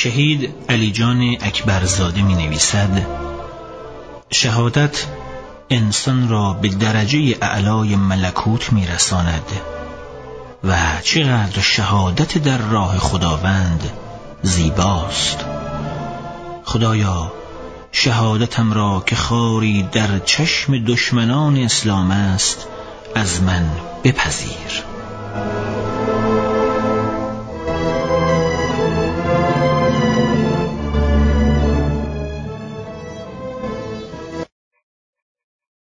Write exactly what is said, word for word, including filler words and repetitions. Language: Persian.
شهید علی جان اکبرزاده می نویسد: شهادت انسان را به درجه اعلای ملکوت می رساند و چقدر شهادت در راه خداوند زیباست. خدایا شهادتم را که خاری در چشم دشمنان اسلام است از من بپذیر.